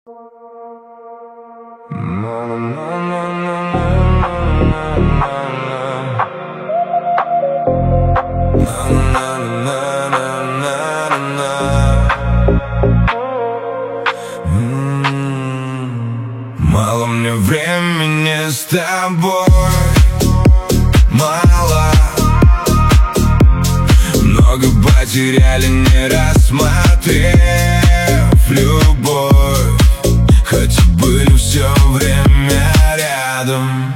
Мало мне времени с тобой, мало. Много потеряли, не рассмотрев любовь, хотя были все время рядом.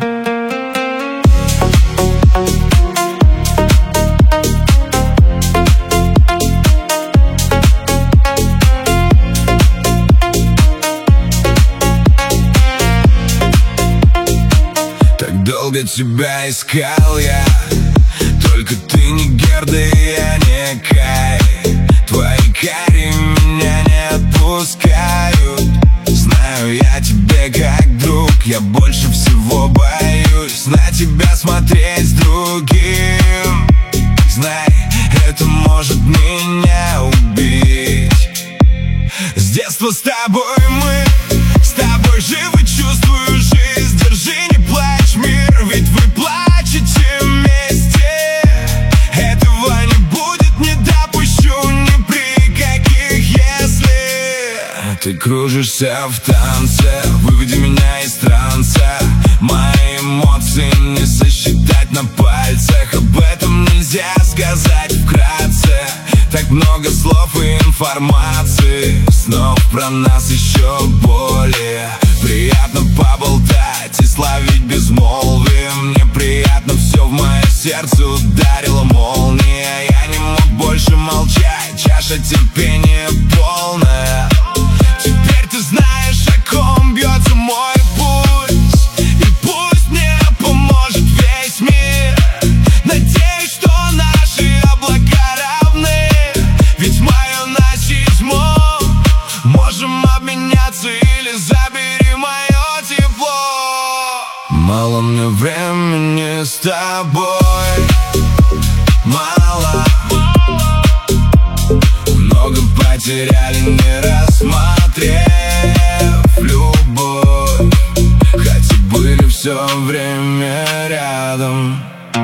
Так долго тебя искал я, только ты не Герда и я не Кай. Твои кари меня не отпускают. Знаю я тебе как друг, я больше всего боюсь на тебя смотреть с другим. Знай, это может меня убить. С детства с тобой мы, с тобой живы, чувствую жизнь. Держи, не плачь, мир, ведь вы плачете вместе. Этого не будет, не допущу ни при каких если. Ты кружишься в танце, выведи меня из транса. Мои эмоции не сосчитать на пальцах. Об этом нельзя сказать вкратце. Так много слов и информации. Снова про нас еще более приятно поболтать и словить безмолвие. Мне приятно, все в мое сердце ударила молния. Я не мог больше молчать, чаша терпения полная. Теперь ты знаешь, о ком бьется мой пульс, и пусть мне поможет весь мир. Надеюсь, что наши облака равны, ведь мое на седьмом. Можем обменяться или забери мое тепло. Мало мне времени с тобой, мало. Много потеряли, не рассмотрев любовь, хотя были все время рядом.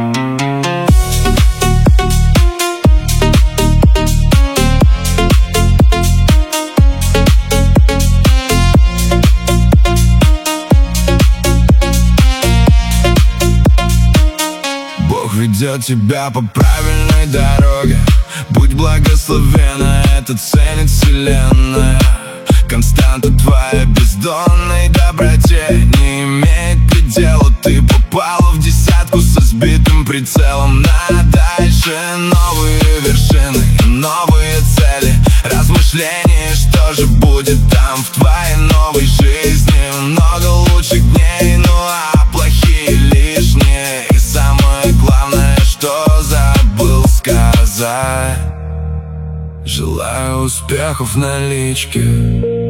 Бог ведет тебя по правильной дороге. Будь благословена, это ценит вселенная. Константа твоя бездонной доброте не имеет предела. Ты попала в десятку со сбитым прицелом. На дальше новые вершины и новые цели. Размышления, что же будет там в твоей новой жизни. Много лучших дней, ну а плохие лишние. И самое главное, что забыл сказать: желаю успехов на личке.